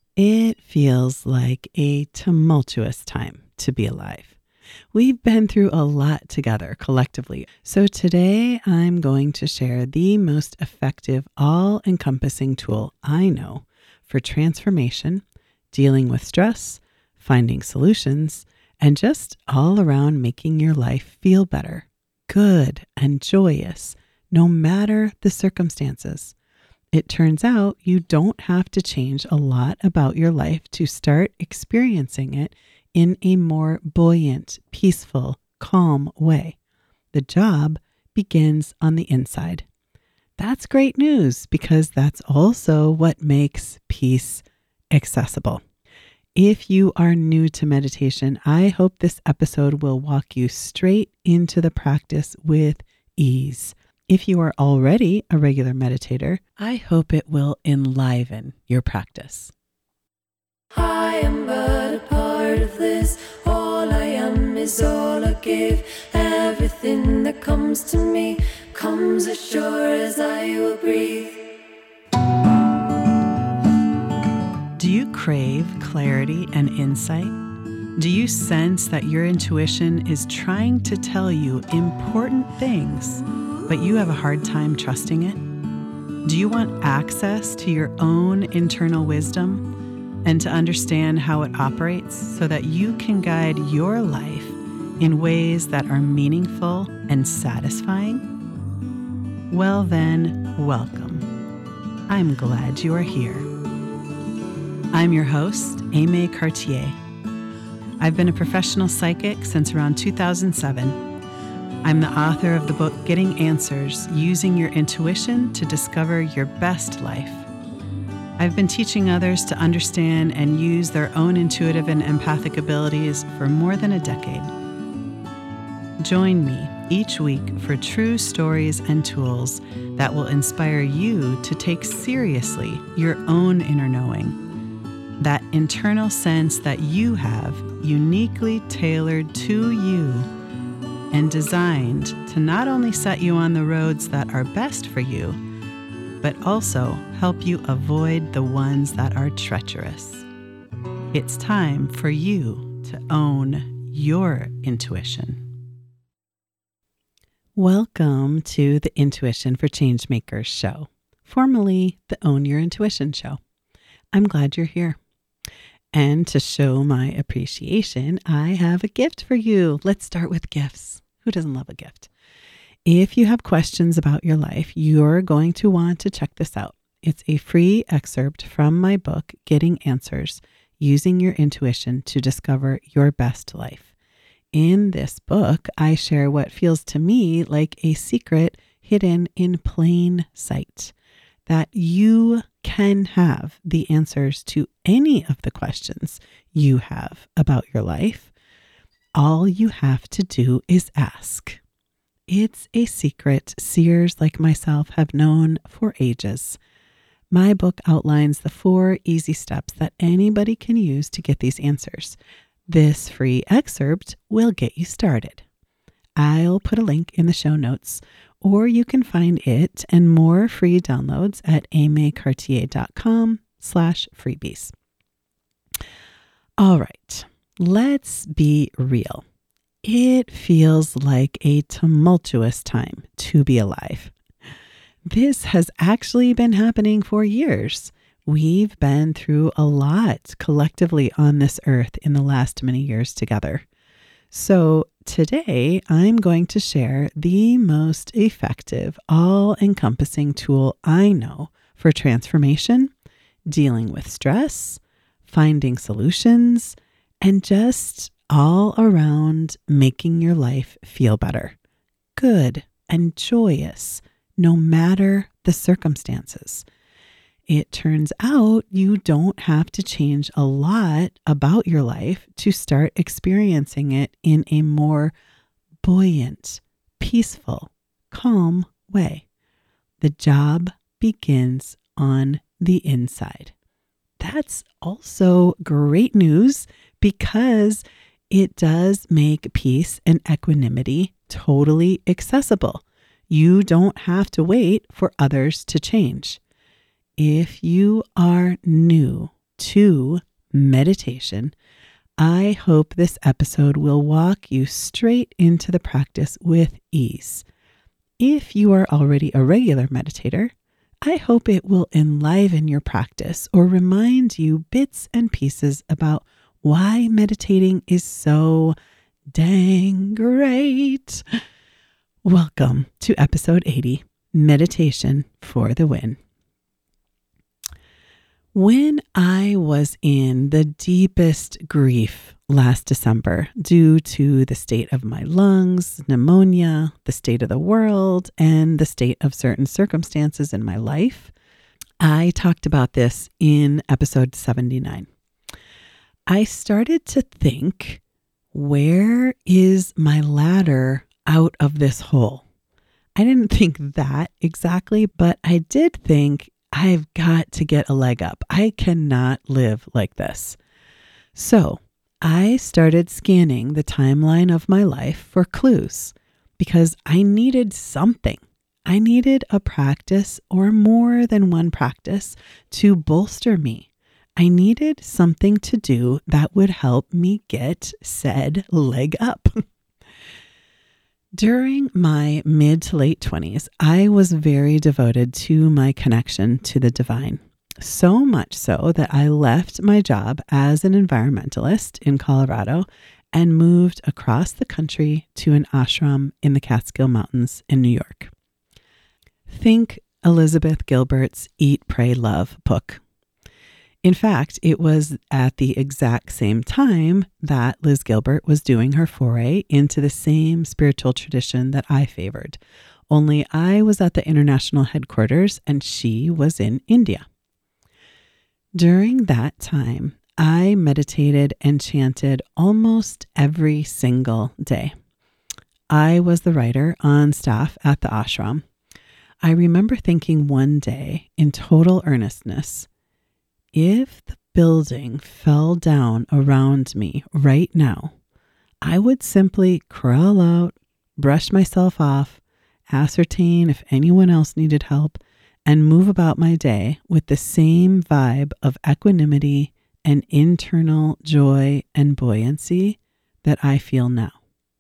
It feels like a tumultuous time to be alive. We've been through a lot together collectively. So today I'm going to share the most effective, all-encompassing tool I know for transformation, dealing with stress, finding solutions, and just all around making your life feel better, good, and joyous, no matter the circumstances. It turns out you don't have to change a lot about your life to start experiencing it in a more buoyant, peaceful, calm way. The job begins on the inside. That's great news because that's also what makes peace accessible. If you are new to meditation, I hope this episode will walk you straight into the practice with ease. If you are already a regular meditator, I hope it will enliven your practice. I am but a part of this. All I am is all I give. Everything that comes to me comes as sure as I will breathe. Do you crave clarity and insight? Do you sense that your intuition is trying to tell you important things, but you have a hard time trusting it? Do you want access to your own internal wisdom and to understand how it operates so that you can guide your life in ways that are meaningful and satisfying? Well then, welcome. I'm glad you are here. I'm your host, Aimée Cartier. I've been a professional psychic since around 2007. I'm the author of the book, Getting Answers, Using Your Intuition to Discover Your Best Life. I've been teaching others to understand and use their own intuitive and empathic abilities for more than a decade. Join me each week for true stories and tools that will inspire you to take seriously your own inner knowing, that internal sense that you have uniquely tailored to you and designed to not only set you on the roads that are best for you, but also help you avoid the ones that are treacherous. It's time for you to own your intuition. Welcome to the Intuition for Changemakers show, formerly the Own Your Intuition show. I'm glad you're here. And to show my appreciation, I have a gift for you. Let's start with gifts. Who doesn't love a gift? If you have questions about your life, you're going to want to check this out. It's a free excerpt from my book, Getting Answers, Using Your Intuition to Discover Your Best Life. In this book, I share what feels to me like a secret hidden in plain sight, that you can have the answers to any of the questions you have about your life. All you have to do is ask. It's a secret seers like myself have known for ages. My book outlines the 4 easy steps that anybody can use to get these answers. This free excerpt will get you started. I'll put a link in the show notes, or you can find it and more free downloads at aimecartier.com/freebies. All right, let's be real. It feels like a tumultuous time to be alive. This has actually been happening for years. We've been through a lot collectively on this earth in the last many years together. So today I'm going to share the most effective, all-encompassing tool I know for transformation, dealing with stress, finding solutions, and just all around making your life feel better, good and joyous, no matter the circumstances. It turns out you don't have to change a lot about your life to start experiencing it in a more buoyant, peaceful, calm way. The job begins on the inside. That's also great news because it does make peace and equanimity totally accessible. You don't have to wait for others to change. If you are new to meditation, I hope this episode will walk you straight into the practice with ease. If you are already a regular meditator, I hope it will enliven your practice or remind you bits and pieces about why meditating is so dang great. Welcome to episode 80, Meditation for the Win. When I was in the deepest grief last December due to the state of my lungs, pneumonia, the state of the world, and the state of certain circumstances in my life, I talked about this in episode 79. I started to think, where is my ladder out of this hole? I didn't think that exactly, but I did think I've got to get a leg up. I cannot live like this. So I started scanning the timeline of my life for clues because I needed something. I needed a practice or more than one practice to bolster me. I needed something to do that would help me get said leg up. During my mid to late 20s, I was very devoted to my connection to the divine. So much so that I left my job as an environmentalist in Colorado and moved across the country to an ashram in the Catskill Mountains in New York. Think Elizabeth Gilbert's Eat, Pray, Love book. In fact, it was at the exact same time that Liz Gilbert was doing her foray into the same spiritual tradition that I favored. Only I was at the international headquarters and she was in India. During that time, I meditated and chanted almost every single day. I was the writer on staff at the ashram. I remember thinking one day in total earnestness, if the building fell down around me right now, I would simply crawl out, brush myself off, ascertain if anyone else needed help, and move about my day with the same vibe of equanimity and internal joy and buoyancy that I feel now.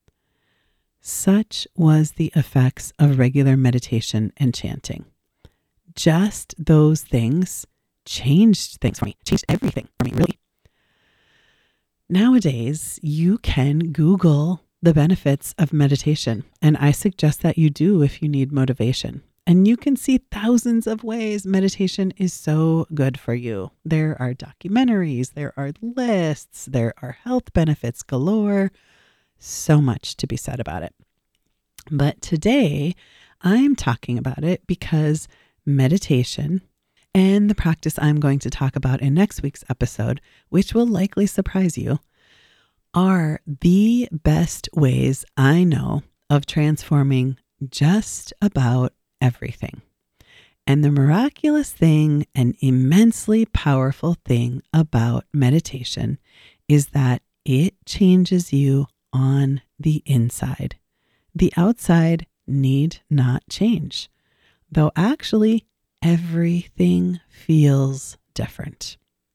Such was the effects of regular meditation and chanting. Just those things changed things for me, changed everything for me, really. Nowadays, you can Google the benefits of meditation, and I suggest that you do if you need motivation. And you can see thousands of ways meditation is so good for you. There are documentaries, there are lists, there are health benefits galore. So much to be said about it. But today, I'm talking about it because meditation and the practice I'm going to talk about in next week's episode, which will likely surprise you, are the best ways I know of transforming just about everything. And the miraculous thing and immensely powerful thing about meditation is that it changes you on the inside. The outside need not change, though actually everything feels different.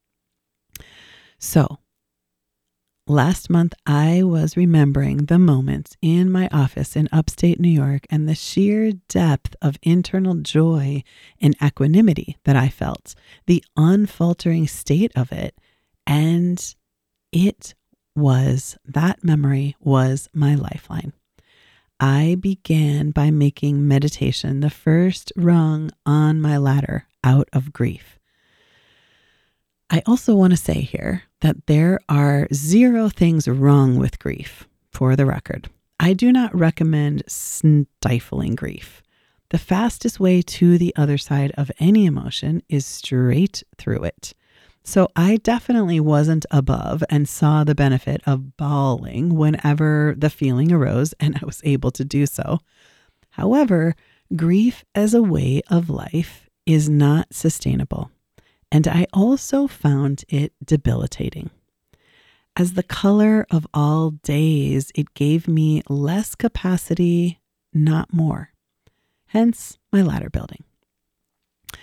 So, last month I was remembering the moments in my office in upstate New York and the sheer depth of internal joy and equanimity that I felt, the unfaltering state of it, and that memory was my lifeline. I began by making meditation the first rung on my ladder out of grief. I also want to say here that there are 0 things wrong with grief, for the record. I do not recommend stifling grief. The fastest way to the other side of any emotion is straight through it. So I definitely wasn't above and saw the benefit of bawling whenever the feeling arose, and I was able to do so. However, grief as a way of life is not sustainable, and I also found it debilitating. As the color of all days, it gave me less capacity, not more. Hence my ladder building.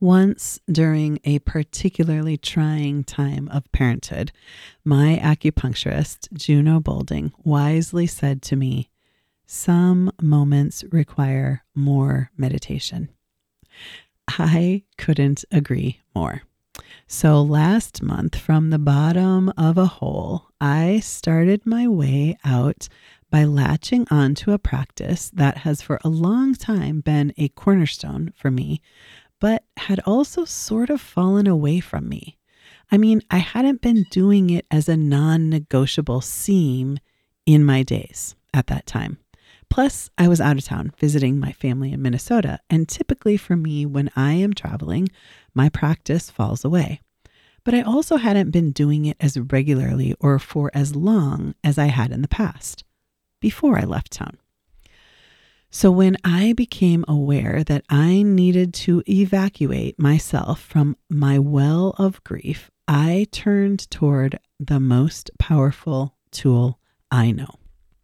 Once during a particularly trying time of parenthood, my acupuncturist, Juno Bolding, wisely said to me, "Some moments require more meditation." I couldn't agree more. So last month, from the bottom of a hole, I started my way out by latching onto a practice that has for a long time been a cornerstone for me, but had also sort of fallen away from me. I mean, I hadn't been doing it as a non-negotiable seam in my days at that time. Plus, I was out of town visiting my family in Minnesota, and typically for me, when I am traveling, my practice falls away. But I also hadn't been doing it as regularly or for as long as I had in the past, before I left town. So when I became aware that I needed to evacuate myself from my well of grief, I turned toward the most powerful tool I know.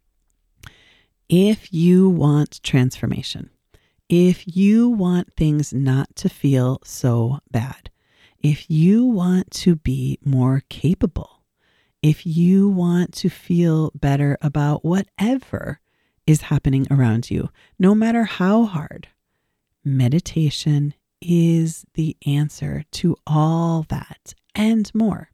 If you want transformation, if you want things not to feel so bad, if you want to be more capable, if you want to feel better about whatever is happening around you, no matter how hard, meditation is the answer to all that and more.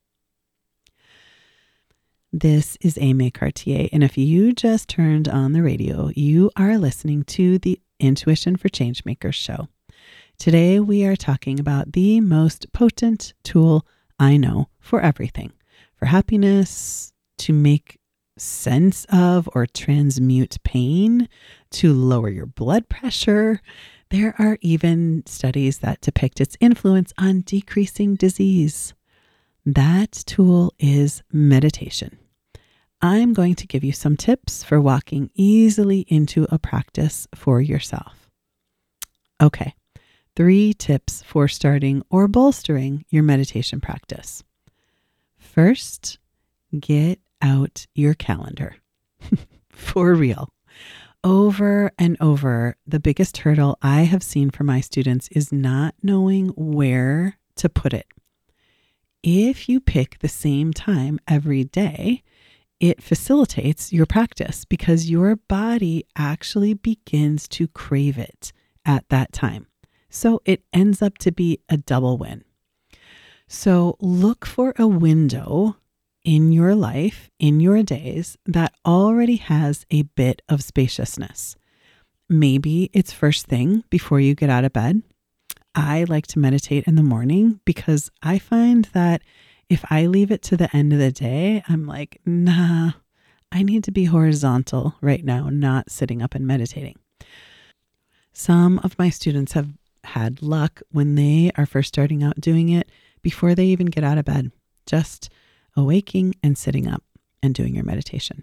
This is Aimee Cartier, and if you just turned on the radio, you are listening to the Intuition for Changemakers show. Today we are talking about the most potent tool I know for everything, for happiness, to make sense of or transmute pain, to lower your blood pressure. There are even studies that depict its influence on decreasing disease. That tool is meditation. I'm going to give you some tips for walking easily into a practice for yourself. Okay, 3 tips for starting or bolstering your meditation practice. First, get out your calendar. For real. Over and over, the biggest hurdle I have seen for my students is not knowing where to put it. If you pick the same time every day, it facilitates your practice because your body actually begins to crave it at that time. So it ends up to be a double win. So look for a window in your life, in your days, that already has a bit of spaciousness. Maybe it's first thing before you get out of bed. I like to meditate in the morning because I find that if I leave it to the end of the day, I'm like, nah, I need to be horizontal right now, not sitting up and meditating. Some of my students have had luck when they are first starting out doing it before they even get out of bed, just awaking and sitting up and doing your meditation.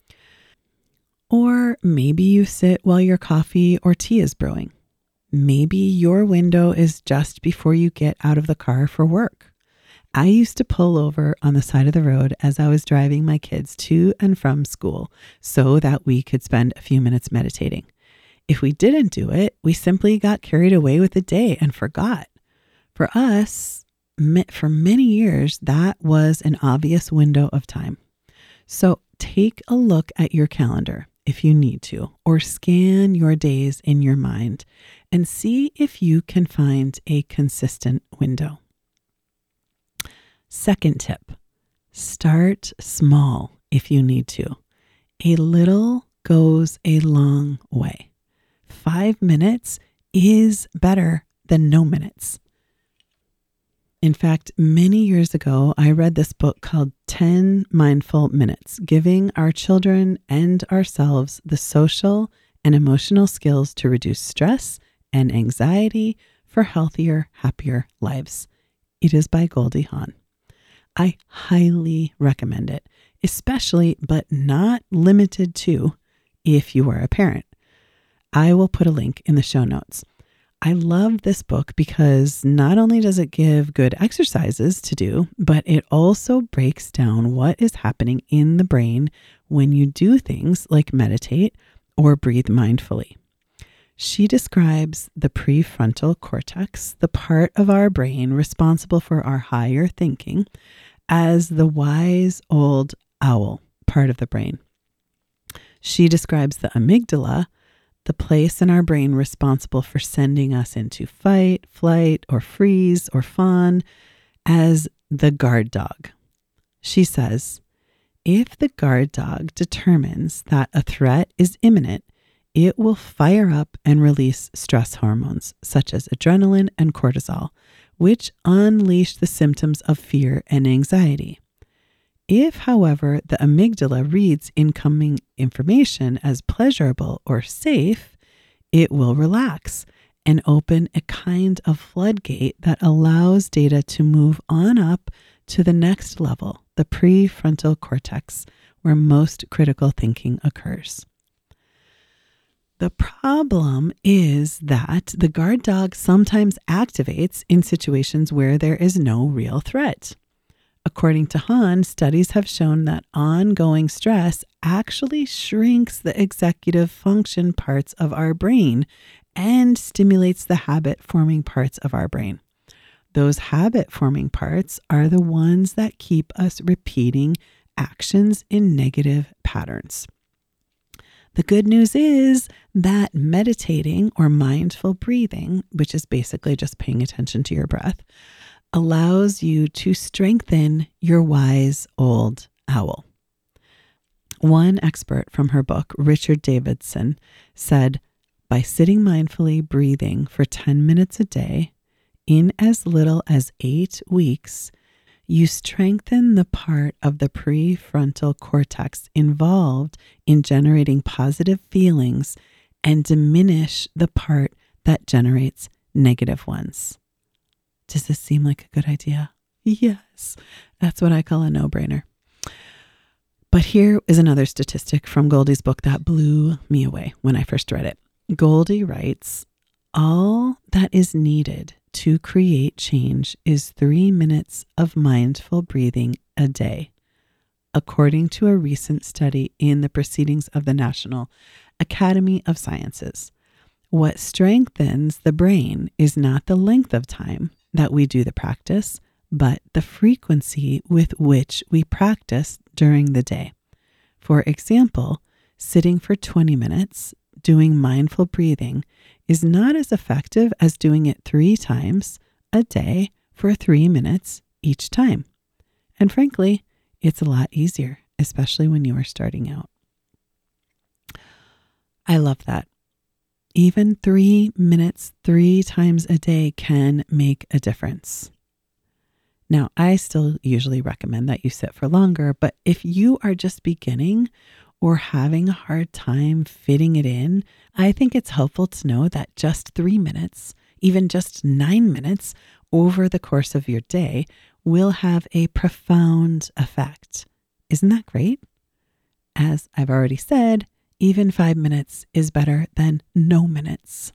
Or maybe you sit while your coffee or tea is brewing. Maybe your window is just before you get out of the car for work. I used to pull over on the side of the road as I was driving my kids to and from school so that we could spend a few minutes meditating. If we didn't do it, we simply got carried away with the day and forgot. For us, for many years, that was an obvious window of time. So take a look at your calendar if you need to, or scan your days in your mind and see if you can find a consistent window. Second tip, start small if you need to. A little goes a long way. 5 minutes is better than no minutes. In fact, many years ago, I read this book called 10 Mindful Minutes, giving our children and ourselves the social and emotional skills to reduce stress and anxiety for healthier, happier lives. It is by Goldie Hawn. I highly recommend it, especially but not limited to if you are a parent. I will put a link in the show notes. I love this book because not only does it give good exercises to do, but it also breaks down what is happening in the brain when you do things like meditate or breathe mindfully. She describes the prefrontal cortex, the part of our brain responsible for our higher thinking, as the wise old owl part of the brain. She describes the amygdala, the place in our brain responsible for sending us into fight, flight, or freeze, or fawn, as the guard dog. She says, if the guard dog determines that a threat is imminent, it will fire up and release stress hormones such as adrenaline and cortisol, which unleash the symptoms of fear and anxiety. If, however, the amygdala reads incoming information as pleasurable or safe, it will relax and open a kind of floodgate that allows data to move on up to the next level, the prefrontal cortex, where most critical thinking occurs. The problem is that the guard dog sometimes activates in situations where there is no real threat. According to Hahn, studies have shown that ongoing stress actually shrinks the executive function parts of our brain and stimulates the habit-forming parts of our brain. Those habit-forming parts are the ones that keep us repeating actions in negative patterns. The good news is that meditating or mindful breathing, which is basically just paying attention to your breath, allows you to strengthen your wise old owl. One expert from her book, Richard Davidson, said, by sitting mindfully breathing for 10 minutes a day, in as little as 8 weeks, you strengthen the part of the prefrontal cortex involved in generating positive feelings and diminish the part that generates negative ones. Does this seem like a good idea? Yes, that's what I call a no-brainer. But here is another statistic from Goldie's book that blew me away when I first read it. Goldie writes, all that is needed to create change is 3 minutes of mindful breathing a day, according to a recent study in the Proceedings of the National Academy of Sciences. What strengthens the brain is not the length of time that we do the practice, but the frequency with which we practice during the day. For example, sitting for 20 minutes, doing mindful breathing is not as effective as doing it 3 times a day for 3 minutes each time. And frankly, it's a lot easier, especially when you are starting out. I love that. Even 3 minutes 3 times a day can make a difference. Now, I still usually recommend that you sit for longer, but if you are just beginning or having a hard time fitting it in, I think it's helpful to know that just 3 minutes, even just 9 minutes over the course of your day will have a profound effect. Isn't that great? As I've already said, even 5 minutes is better than no minutes.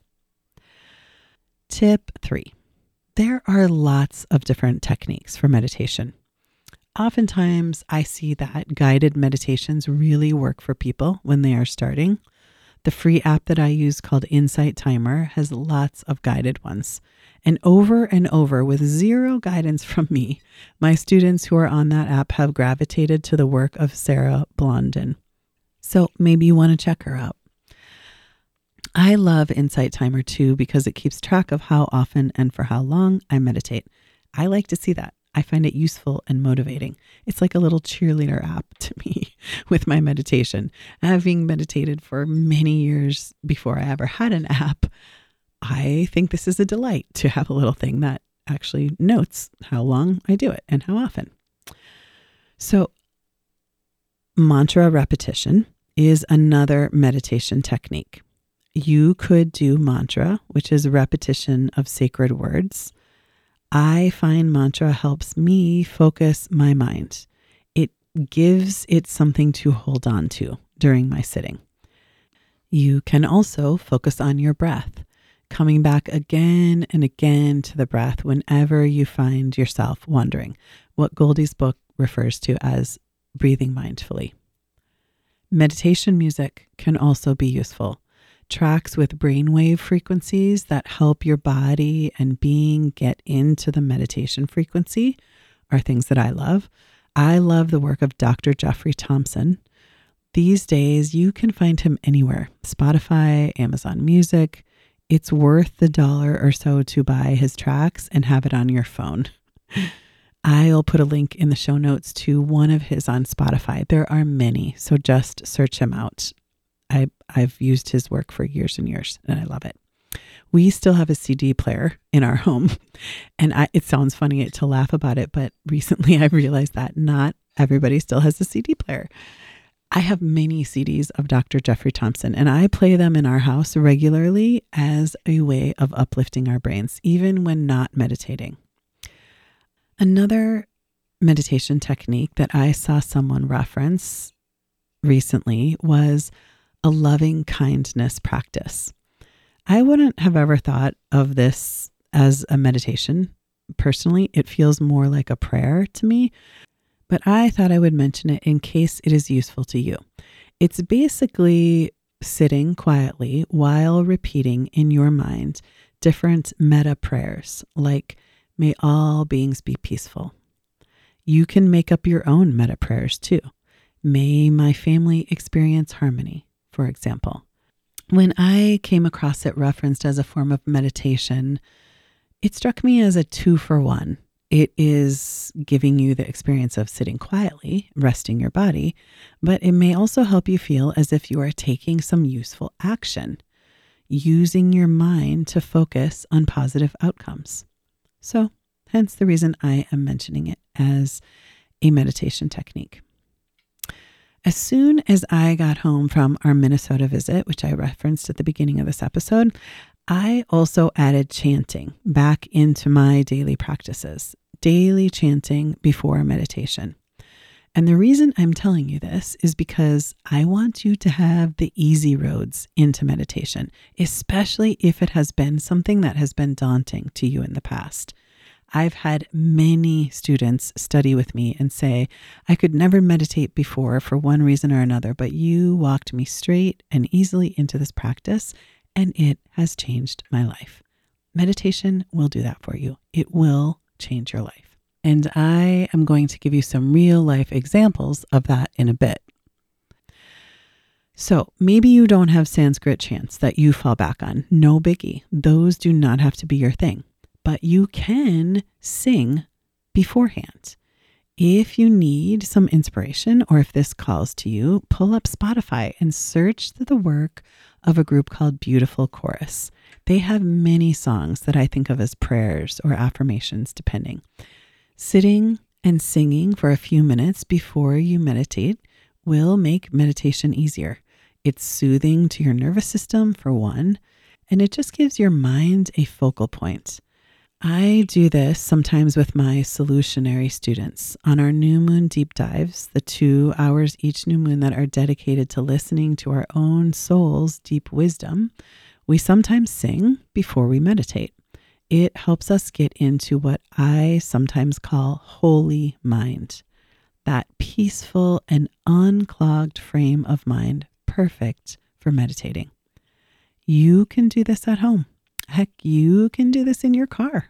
Tip 3. There are lots of different techniques for meditation. Oftentimes, I see that guided meditations really work for people when they are starting. The free app that I use called Insight Timer has lots of guided ones. And over with zero guidance from me, my students who are on that app have gravitated to the work of Sarah Blondin. So maybe you want to check her out. I love Insight Timer too because it keeps track of how often and for how long I meditate. I like to see that. I find it useful and motivating. It's like a little cheerleader app to me with my meditation. Having meditated for many years before I ever had an app, I think this is a delight to have a little thing that actually notes how long I do it and how often. So, mantra repetition is another meditation technique. You could do mantra, which is repetition of sacred words. I find mantra helps me focus my mind. It gives it something to hold on to during my sitting. You can also focus on your breath, coming back again and again to the breath whenever you find yourself wandering, what Goldie's book refers to as breathing mindfully. Meditation music can also be useful. Tracks with brainwave frequencies that help your body and being get into the meditation frequency are things that I love. I love the work of Dr. Jeffrey Thompson. These days, you can find him anywhere. Spotify, Amazon Music. It's worth the $1 or so to buy his tracks and have it on your phone. I'll put a link in the show notes to one of his on Spotify. There are many, so just search him out. I've used his work for years and years, and I love it. We still have a CD player in our home, and it sounds funny to laugh about it, but recently I realized that not everybody still has a CD player. I have many CDs of Dr. Jeffrey Thompson, and I play them in our house regularly as a way of uplifting our brains, even when not meditating. Another meditation technique that I saw someone reference recently was a loving kindness practice. I wouldn't have ever thought of this as a meditation. Personally, it feels more like a prayer to me, but I thought I would mention it in case it is useful to you. It's basically sitting quietly while repeating in your mind different metta prayers, like, may all beings be peaceful. You can make up your own metta prayers too. May my family experience harmony, for example. When I came across it referenced as a form of meditation, it struck me as a 2-for-1. It is giving you the experience of sitting quietly, resting your body, but it may also help you feel as if you are taking some useful action, using your mind to focus on positive outcomes. So, hence the reason I am mentioning it as a meditation technique. As soon as I got home from our Minnesota visit, which I referenced at the beginning of this episode, I also added chanting back into my daily practices, daily chanting before meditation. And the reason I'm telling you this is because I want you to have the easy roads into meditation, especially if it has been something that has been daunting to you in the past. I've had many students study with me and say, I could never meditate before for one reason or another, but you walked me straight and easily into this practice, and it has changed my life. Meditation will do that for you. It will change your life. And I am going to give you some real life examples of that in a bit. So maybe you don't have Sanskrit chants that you fall back on. No biggie. Those do not have to be your thing. But you can sing beforehand. If you need some inspiration, or if this calls to you, pull up Spotify and search the work of a group called Beautiful Chorus. They have many songs that I think of as prayers or affirmations, depending. Sitting and singing for a few minutes before you meditate will make meditation easier. It's soothing to your nervous system, for one, and it just gives your mind a focal point. I do this sometimes with my solutionary students. On our new moon deep dives, the 2 hours each new moon that are dedicated to listening to our own soul's deep wisdom, we sometimes sing before we meditate. It helps us get into what I sometimes call holy mind, that peaceful and unclogged frame of mind, perfect for meditating. You can do this at home. Heck, you can do this in your car.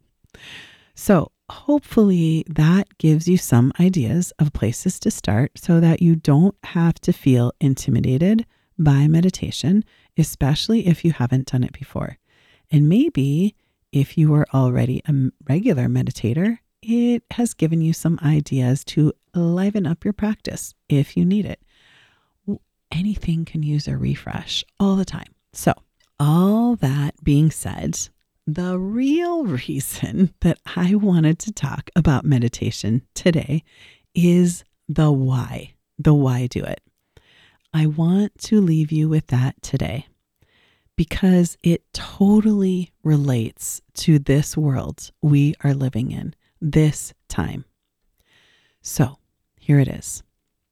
So hopefully that gives you some ideas of places to start so that you don't have to feel intimidated by meditation, especially if you haven't done it before. And maybe if you are already a regular meditator, it has given you some ideas to liven up your practice if you need it. Anything can use a refresh all the time. So all that being said, the real reason that I wanted to talk about meditation today is the why. The why do it. I want to leave you with that today because it totally relates to this world we are living in, this time. So here it is.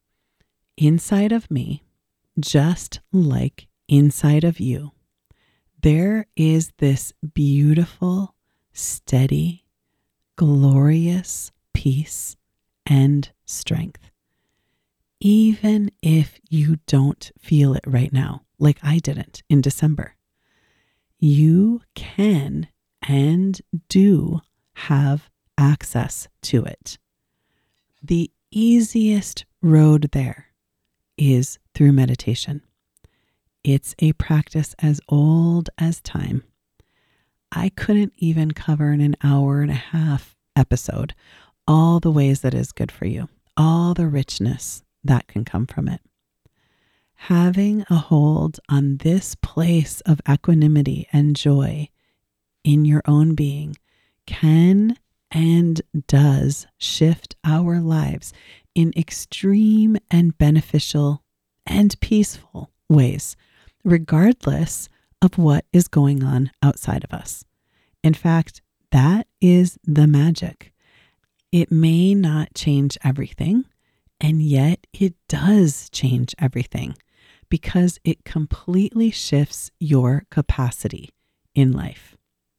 Inside of me, just like inside of you, there is this beautiful, steady, glorious peace and strength. Even if you don't feel it right now, like I didn't in December. You can and do have access to it. The easiest road there is through meditation. It's a practice as old as time. I couldn't even cover in an hour and a half episode all the ways that is good for you, all the richness that can come from it. Having a hold on this place of equanimity and joy in your own being can and does shift our lives in extreme and beneficial and peaceful ways, regardless of what is going on outside of us. In fact, that is the magic. It may not change everything, and yet it does change everything because it completely shifts your capacity in life.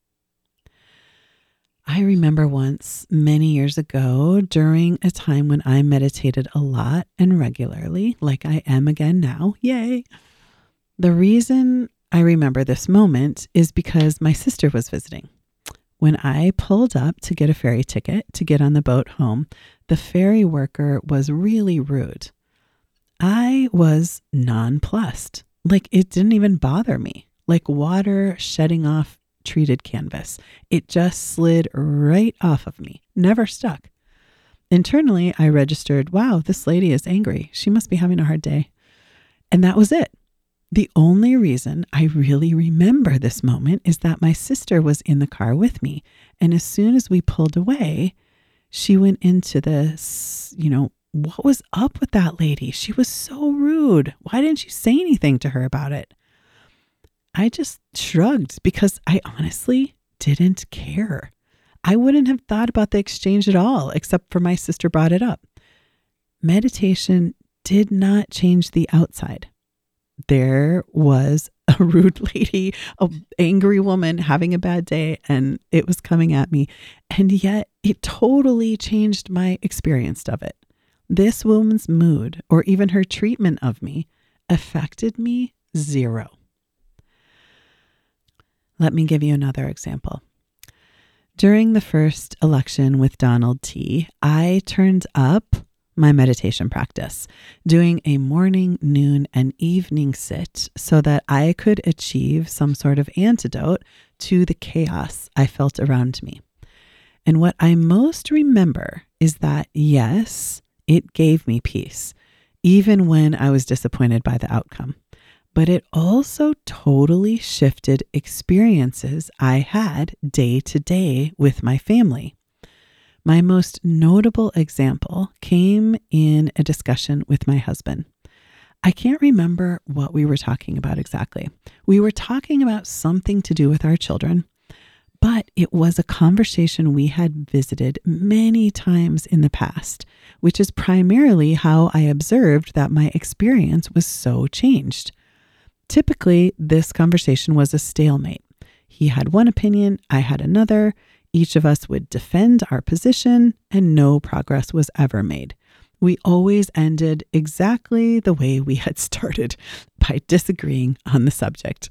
I remember once, many years ago, during a time when I meditated a lot and regularly, like I am again now, yay. The reason I remember this moment is because my sister was visiting. When I pulled up to get a ferry ticket to get on the boat home, the ferry worker was really rude. I was nonplussed. Like it didn't even bother me. Like water shedding off treated canvas. It just slid right off of me, never stuck. Internally, I registered, wow, this lady is angry. She must be having a hard day. And that was it. The only reason I really remember this moment is that my sister was in the car with me. And as soon as we pulled away, she went into this, what was up with that lady? She was so rude. Why didn't you say anything to her about it? I just shrugged because I honestly didn't care. I wouldn't have thought about the exchange at all, except for my sister brought it up. Meditation did not change the outside. There was a rude lady, an angry woman having a bad day, and it was coming at me. And yet it totally changed my experience of it. This woman's mood or even her treatment of me affected me zero. Let me give you another example. During the first election with Donald T., I turned up my meditation practice, doing a morning, noon, and evening sit so that I could achieve some sort of antidote to the chaos I felt around me. And what I most remember is that, yes, it gave me peace, even when I was disappointed by the outcome. But it also totally shifted experiences I had day to day with my family. My most notable example came in a discussion with my husband. I can't remember what we were talking about exactly. We were talking about something to do with our children, but it was a conversation we had visited many times in the past, which is primarily how I observed that my experience was so changed. Typically, this conversation was a stalemate. He had one opinion, I had another. Each of us would defend our position, and no progress was ever made. We always ended exactly the way we had started, by disagreeing on the subject.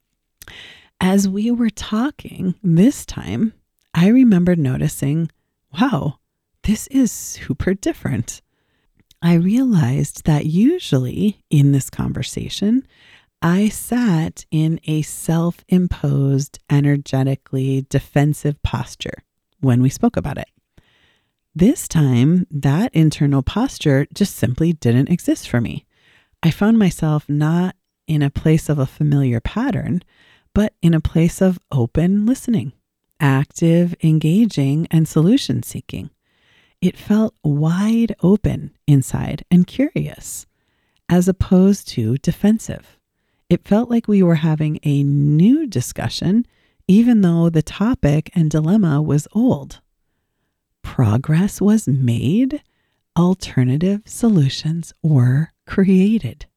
As we were talking this time, I remembered noticing, wow, this is super different. I realized that usually in this conversation, I sat in a self-imposed, energetically defensive posture when we spoke about it. This time, that internal posture just simply didn't exist for me. I found myself not in a place of a familiar pattern, but in a place of open listening, active engaging, and solution seeking. It felt wide open inside and curious, as opposed to defensive. It felt like we were having a new discussion, even though the topic and dilemma was old. Progress was made. Alternative solutions were created.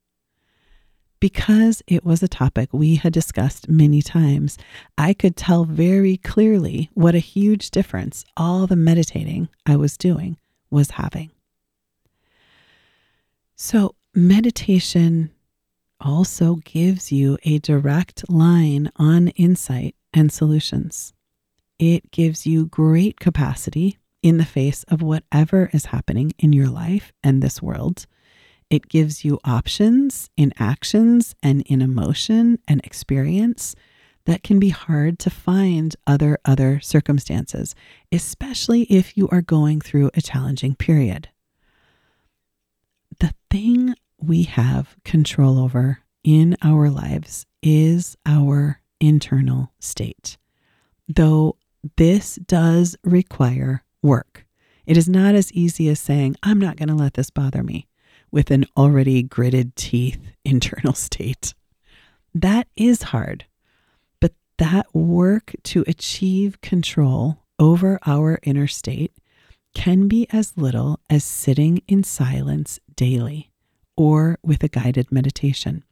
Because it was a topic we had discussed many times, I could tell very clearly what a huge difference all the meditating I was doing was having. So meditation also gives you a direct line on insight and solutions. It gives you great capacity in the face of whatever is happening in your life and this world. It gives you options in actions and in emotion and experience that can be hard to find other circumstances, especially if you are going through a challenging period. The thing we have control over in our lives is our internal state, though this does require work. It is not as easy as saying, I'm not going to let this bother me, with an already gritted teeth internal state. That is hard, but that work to achieve control over our inner state can be as little as sitting in silence daily or with a guided meditation.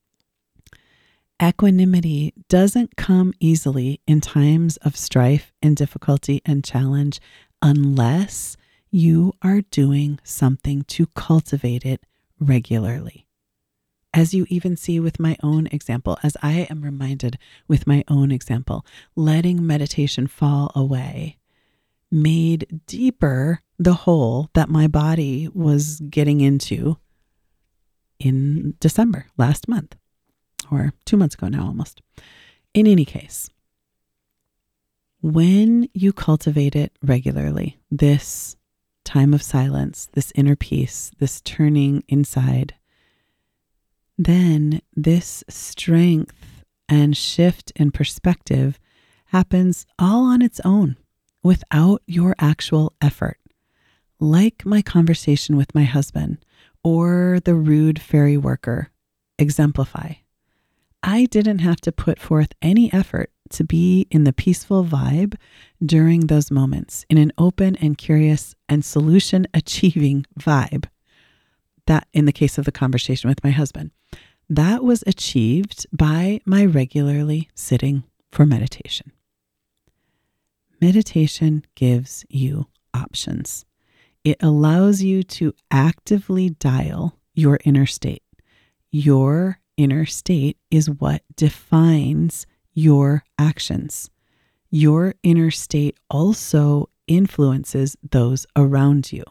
Equanimity doesn't come easily in times of strife and difficulty and challenge unless you are doing something to cultivate it regularly. As you even see with my own example, as I am reminded with my own example, letting meditation fall away made deeper the hole that my body was getting into in December last month, or 2 months ago now almost. In any case, when you cultivate it regularly, this time of silence, this inner peace, this turning inside, then this strength and shift in perspective happens all on its own without your actual effort. Like my conversation with my husband or the rude ferry worker exemplify. I didn't have to put forth any effort to be in the peaceful vibe during those moments, in an open and curious and solution achieving vibe. That, in the case of the conversation with my husband, that was achieved by my regularly sitting for meditation. Meditation gives you options. It allows you to actively dial your inner state. Your inner state is what defines your actions. Your inner state also influences those around you.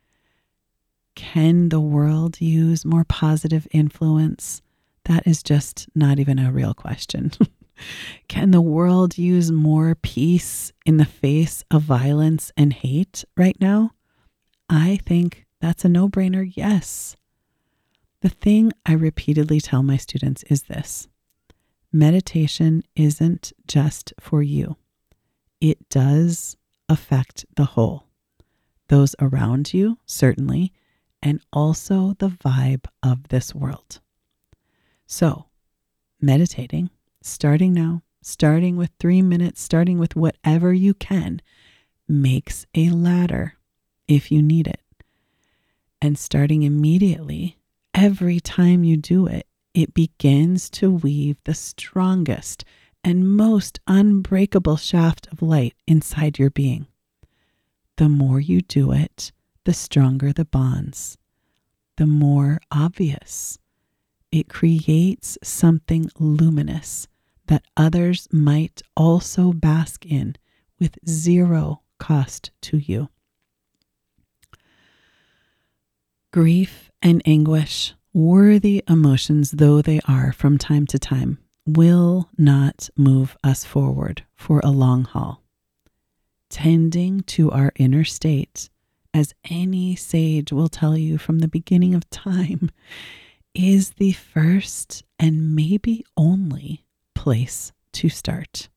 Can the world use more positive influence? That is just not even a real question. Can the world use more peace in the face of violence and hate right now? I think that's a no-brainer, yes. The thing I repeatedly tell my students is this: meditation isn't just for you. It does affect the whole. Those around you, certainly, and also the vibe of this world. So, meditating, starting now, starting with 3 minutes, starting with whatever you can, makes a ladder if you need it. And starting immediately, every time you do it, it begins to weave the strongest and most unbreakable shaft of light inside your being. The more you do it, the stronger the bonds, the more obvious. It creates something luminous that others might also bask in with zero cost to you. Grief and anguish, worthy emotions though they are from time to time, will not move us forward for a long haul. Tending to our inner state, as any sage will tell you from the beginning of time, is the first and maybe only place to start.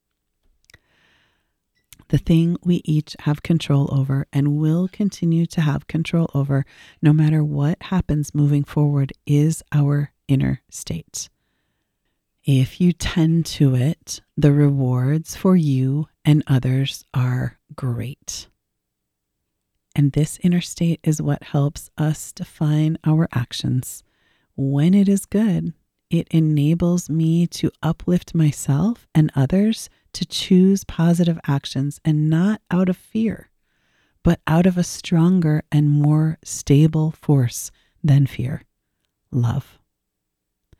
The thing we each have control over and will continue to have control over no matter what happens moving forward is our inner state. If you tend to it, the rewards for you and others are great. And this inner state is what helps us define our actions. When it is good, it enables me to uplift myself and others to choose positive actions, and not out of fear, but out of a stronger and more stable force than fear, love.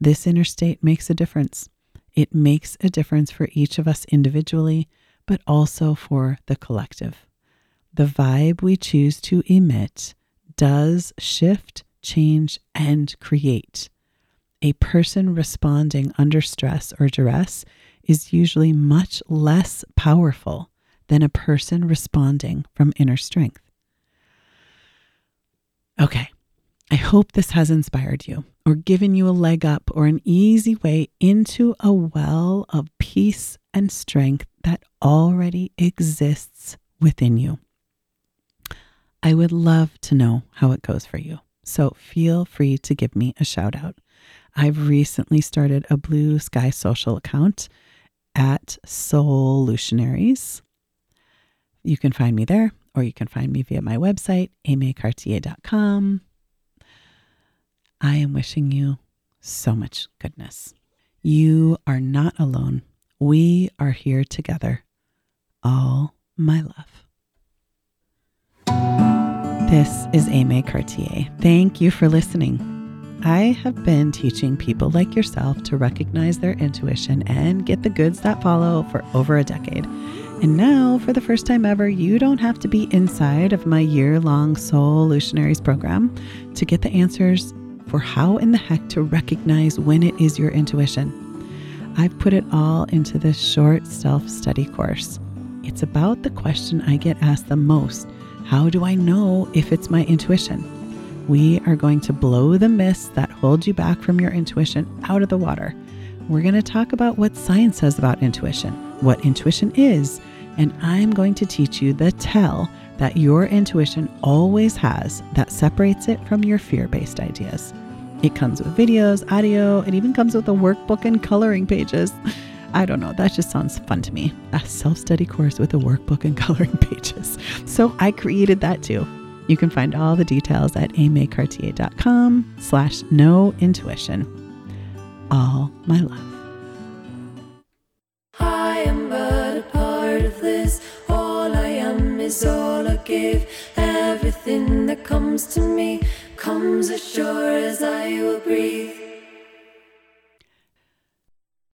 This inner state makes a difference. It makes a difference for each of us individually, but also for the collective. The vibe we choose to emit does shift, change, and create. A person responding under stress or duress is usually much less powerful than a person responding from inner strength. Okay, I hope this has inspired you or given you a leg up or an easy way into a well of peace and strength that already exists within you. I would love to know how it goes for you, so feel free to give me a shout out. I've recently started a Blue Sky social account at Solutionaries. You can find me there, or you can find me via my website, aimeecartier.com. I am wishing you so much goodness. You are not alone. We are here together. All my love. This is Aimee Cartier. Thank you for listening. I have been teaching people like yourself to recognize their intuition and get the goods that follow for over a decade. And now, for the first time ever, you don't have to be inside of my year-long Solutionaries program to get the answers for how in the heck to recognize when it is your intuition. I've put it all into this short self-study course. It's about the question I get asked the most. How do I know if it's my intuition? We are going to blow the myths that hold you back from your intuition out of the water. We're going to talk about what science says about intuition, what intuition is, and I'm going to teach you the tell that your intuition always has that separates it from your fear-based ideas. It comes with videos, audio, it even comes with a workbook and coloring pages. I don't know, that just sounds fun to me. A self-study course with a workbook and coloring pages. So I created that too. You can find all the details at aimeecartier.com/knowintuition. All my love. I am but a part of this. All I am is all I give. Everything that comes to me comes as sure as I will breathe.